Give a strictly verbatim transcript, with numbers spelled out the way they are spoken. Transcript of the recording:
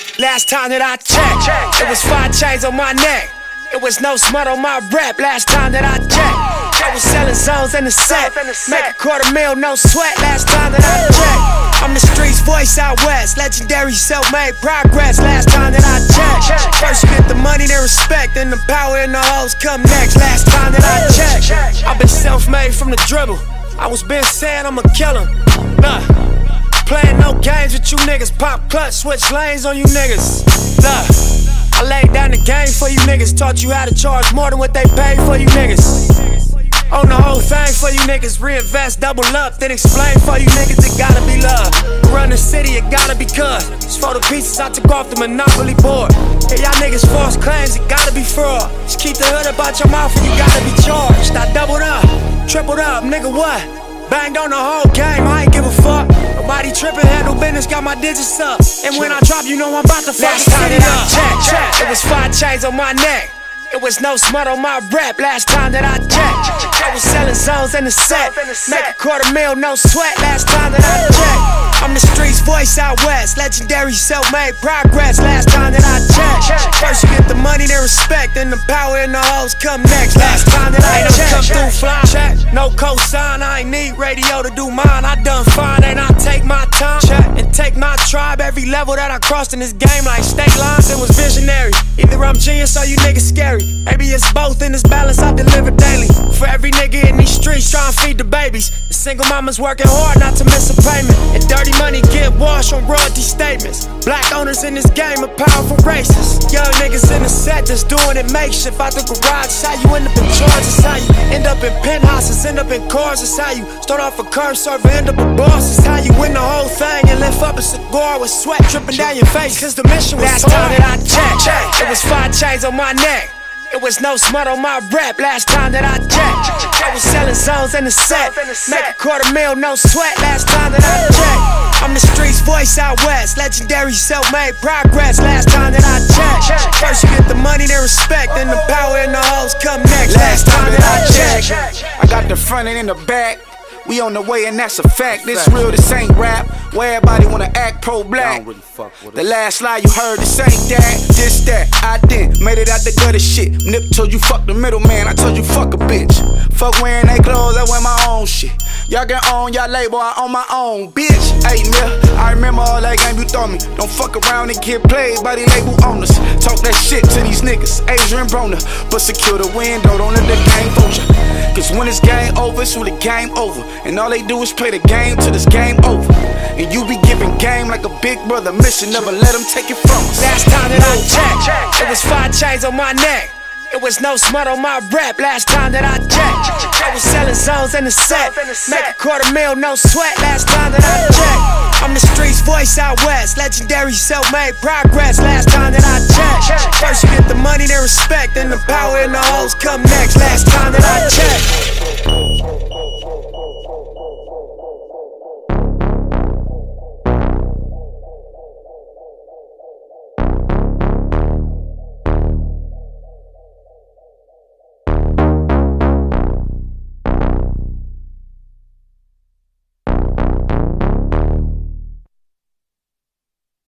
Last time that I checked, it was five chains on my neck. It was no smut on my rap. Last time that I checked, I was selling zones in the set. Make a quarter mil, no sweat. Last time that I checked, I'm the streets voice out west. Legendary self-made progress. Last time that I checked, first you get the money, then respect, then the power and the hoes come next. Last time that I checked, I've been self-made from the dribble. I was been saying I'ma kill him. Nah, playing no games with you niggas. Pop clutch, switch lanes on you niggas. Nah, I laid down the game for you niggas. Taught you how to charge more than what they paid for you niggas. Own the whole thing for you niggas. Reinvest, double up, then explain for you niggas. It gotta be love. Run the city, it gotta be cuz. It's for the pieces I took off the Monopoly board. Hey, y'all niggas false claims, it gotta be fraud. Just keep the hood about your mouth and you gotta be charged. I doubled up, tripled up, nigga what? Banged on the whole game, I ain't give a fuck. Nobody trippin', handle business, got my digits up. And when I drop, you know I'm about to fuck the city up. Check, check, it was five chains on my neck. It was no smut on my rap. Last time that I checked, I was selling zones in the set. Make a quarter mil, no sweat. Last time that I checked, I'm the streets voice out west. Legendary self-made progress. Last time that I checked, first you get the money, then respect, then the power and the hoes come next. Last time that I checked, come through fly check, no cosign. I ain't need radio to do mine. I done fine and I take my time check and take my tribe. Every level that I crossed in this game like state lines, it was visionary. Either I'm genius or you niggas scary. Maybe it's both in this balance I deliver daily. For every nigga in these streets trying to feed the babies. The single mamas working hard not to miss a payment. And dirty money get washed on royalty statements. Black owners in this game are powerful racists. Young niggas in the set just doing it makeshift. Out the garage, it's how you end up in charges. It's how you end up in penthouses, end up in cars. It's how you start off a curb server, end up a boss. It's how you win the whole thing and lift up a cigar with sweat dripping down your face. Cause the mission was last time that I checked, it was five chains on my neck. It was no smut on my rap. Last time that I checked, I was selling zones in the set. Make a quarter mil, no sweat. Last time that I checked, I'm the streets voice out west. Legendary self-made progress. Last time that I checked, first you get the money, then respect, then the power and the hoes come next. Last time that I checked, I got the front and in the back. We on the way and that's a fact. This real, this ain't rap. Where everybody wanna act pro-black. Really fuck with the last lie you heard, this ain't that, this that. I didn't, made it out the gutter shit. Nip told you fuck the middleman, I told you fuck a bitch. Fuck wearing they clothes, I wear my own shit. Y'all can own y'all label, I own my own, bitch. Hey, Mill, I remember all that game you throw me. Don't fuck around and get played by the label owners. Talk that shit to these niggas, Adrian Broner. But secure the window, don't let the game fool ya. Cause when it's game over, it's really game over. And all they do is play the game till it's game over. And you be giving game like a big brother mission, never let them take it from us. Last time that I checked, it was five chains on my neck. It was no smut on my rap. Last time that I checked, I was selling zones in the set. Make a quarter mil, no sweat. Last time that I checked, I'm the streets voice out west. Legendary self-made progress. Last time that I checked, first you get the money, then respect, then the power and the hoes come next. Last time that I checked.